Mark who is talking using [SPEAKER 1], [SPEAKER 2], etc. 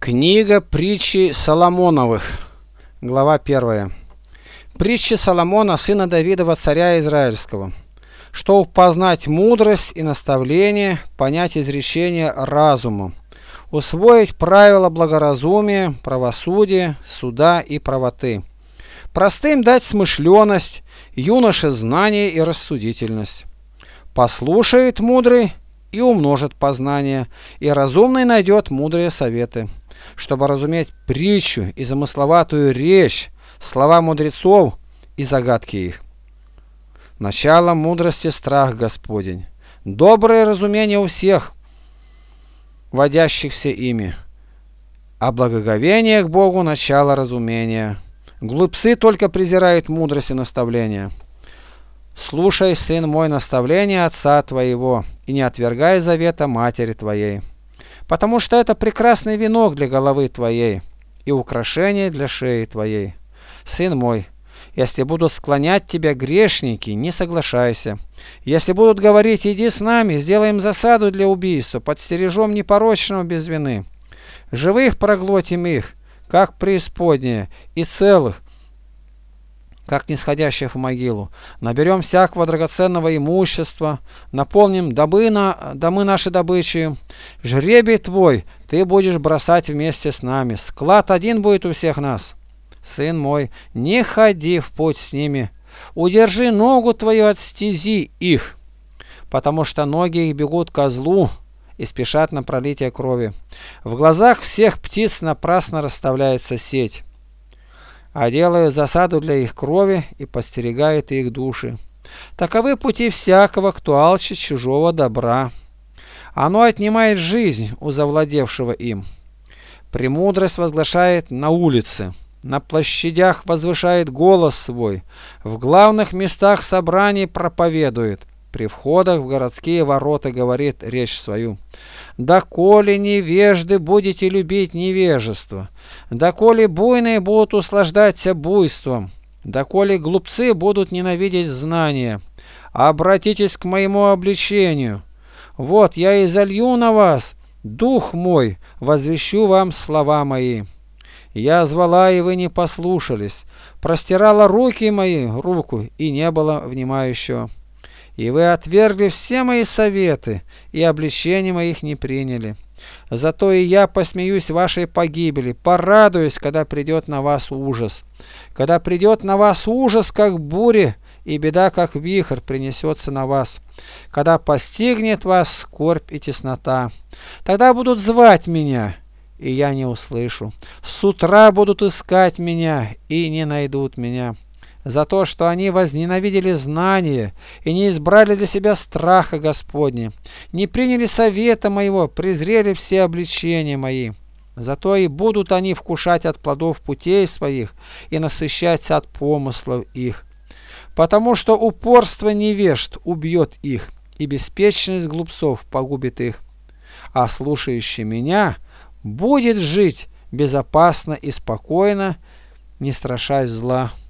[SPEAKER 1] Книга притчи Соломоновых, глава 1. Притчи Соломона, сына Давидова, царя Израильского. Чтобы познать мудрость и наставление, понять изречение разуму, усвоить правила благоразумия, правосудия, суда и правоты. Простым дать смышленность, юноше знание и рассудительность. Послушает мудрый и умножит познание, и разумный найдет мудрые советы. Чтобы разуметь притчу и замысловатую речь, слова мудрецов и загадки их. Начало мудрости страх Господень, доброе разумение у всех, водящихся ими, а благоговение к Богу начало разумения. Глупцы только презирают мудрость и наставление. Слушай, сын мой, наставление отца твоего, и не отвергай завета матери твоей, потому что это прекрасный венок для головы твоей и украшение для шеи твоей. Сын мой, если будут склонять тебя грешники, не соглашайся. Если будут говорить: иди с нами, сделаем засаду для убийства, подстережем непорочного без вины. Живых проглотим их, как преисподняя, и целых, как нисходящих в могилу. Наберем всякого драгоценного имущества, наполним домы наши добычей. Жребий твой ты будешь бросать вместе с нами. Склад один будет у всех нас. Сын мой, не ходи в путь с ними. Удержи ногу твою от стези их, потому что ноги их бегут ко злу и спешат на пролитие крови. В глазах всех птиц напрасно расставляется сеть, а делают засаду для их крови и подстерегают их души. Таковы пути всякого, кто алчит чужого добра. Оно отнимает жизнь у завладевшего им. Премудрость возглашает на улице, на площадях возвышает голос свой, в главных местах собраний проповедует, при входах в городские ворота говорит речь свою. Доколе невежды будете любить невежество, доколе буйные будут услаждаться буйством, доколе глупцы будут ненавидеть знания, обратитесь к моему обличению. Вот я изолью на вас дух мой, возвещу вам слова мои. Я звала, и вы не послушались, простирала руки мои руку, и не было внимающего. И вы отвергли все мои советы, и обличения моих не приняли. Зато и я посмеюсь вашей погибели, порадуюсь, когда придет на вас ужас. Когда придет на вас ужас, как буря, и беда, как вихрь, принесется на вас. Когда постигнет вас скорбь и теснота, тогда будут звать меня, и я не услышу. С утра будут искать меня, и не найдут меня. За то, что они возненавидели знание и не избрали для себя страха Господня, не приняли совета моего, презрели все обличения мои. Зато и будут они вкушать от плодов путей своих и насыщаться от помыслов их. Потому что упорство невежд убьет их, и беспечность глупцов погубит их. А слушающий меня будет жить безопасно и спокойно, не страшась зла.